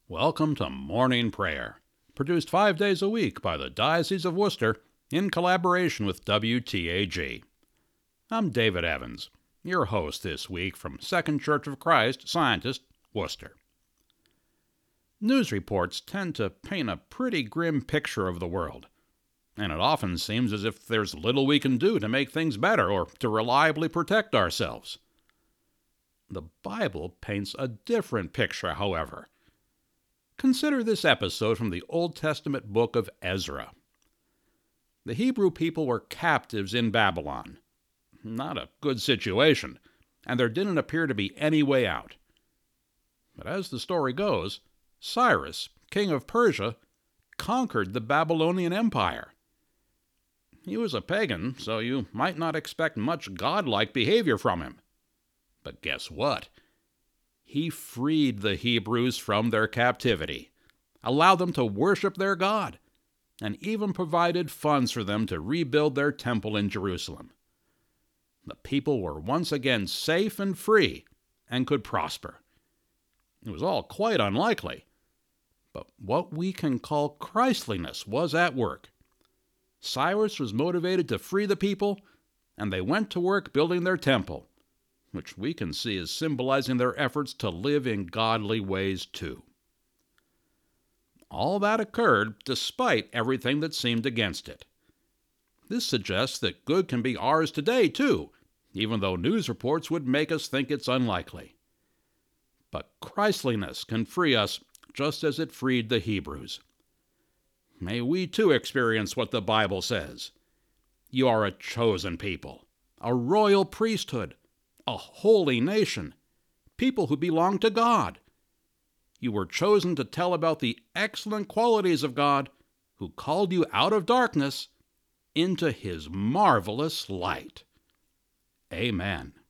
Welcome to Morning Prayer, produced 5 days a week by the Diocese of Worcester in collaboration with WTAG. I'm David Evans, your host this week from Second Church of Christ, Scientist, Worcester. News reports tend to paint a pretty grim picture of the world, and it often seems as if there's little we can do to make things better or to reliably protect ourselves. The Bible paints a different picture, however. Consider this episode from the Old Testament book of Ezra. The Hebrew people were captives in Babylon. Not a good situation, and there didn't appear to be any way out. But as the story goes, Cyrus, king of Persia, conquered the Babylonian Empire. He was a pagan, so you might not expect much godlike behavior from him. But guess what? He freed the Hebrews from their captivity, allowed them to worship their God, and even provided funds for them to rebuild their temple in Jerusalem. The people were once again safe and free and could prosper. It was all quite unlikely, but what we can call Christliness was at work. Cyrus was motivated to free the people, and they went to work building their temple, which we can see as symbolizing their efforts to live in godly ways too. All that occurred despite everything that seemed against it. This suggests that good can be ours today too, even though news reports would make us think it's unlikely. But Christliness can free us just as it freed the Hebrews. May we too experience what the Bible says. You are a chosen people, a royal priesthood, a holy nation, people who belong to God. You were chosen to tell about the excellent qualities of God, who called you out of darkness into His marvelous light. Amen.